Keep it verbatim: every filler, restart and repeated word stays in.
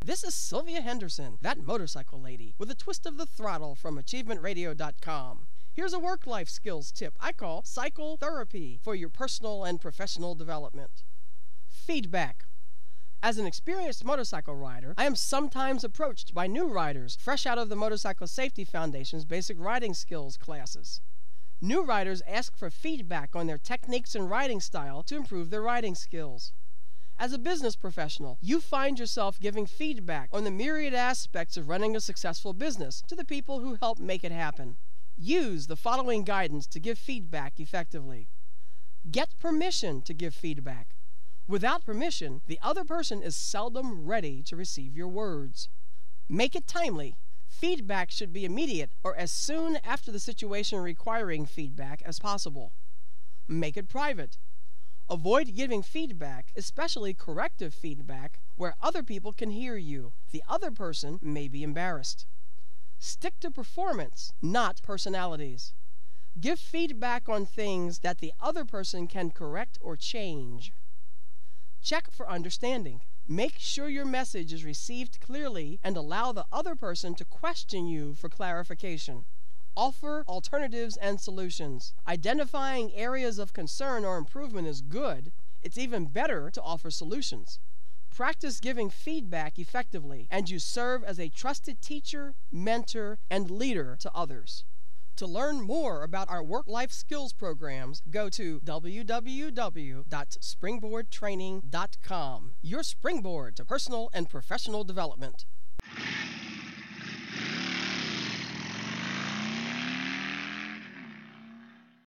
This is Sylvia Henderson, that motorcycle lady, with a twist of the throttle from achievement radio dot com. Here's a work-life skills tip I call cycle therapy for your personal and professional development. Feedback. As an experienced motorcycle rider, I am sometimes approached by new riders fresh out of the Motorcycle Safety Foundation's basic riding skills classes. New riders ask for feedback on their techniques and riding style to improve their riding skills. As a business professional, you find yourself giving feedback on the myriad aspects of running a successful business to the people who help make it happen. Use the following guidance to give feedback effectively. Get permission to give feedback. Without permission, the other person is seldom ready to receive your words. Make it timely. Feedback should be immediate or as soon after the situation requiring feedback as possible. Make it private. Avoid giving feedback, especially corrective feedback, where other people can hear you. The other person may be embarrassed. Stick to performance, not personalities. Give feedback on things that the other person can correct or change. Check for understanding. Make sure your message is received clearly and allow the other person to question you for clarification. Offer alternatives and solutions. Identifying areas of concern or improvement is good. It's even better to offer solutions. Practice giving feedback effectively, and you serve as a trusted teacher, mentor, and leader to others. To learn more about our work-life skills programs, go to w w w dot springboard training dot com. Your springboard to personal and professional development.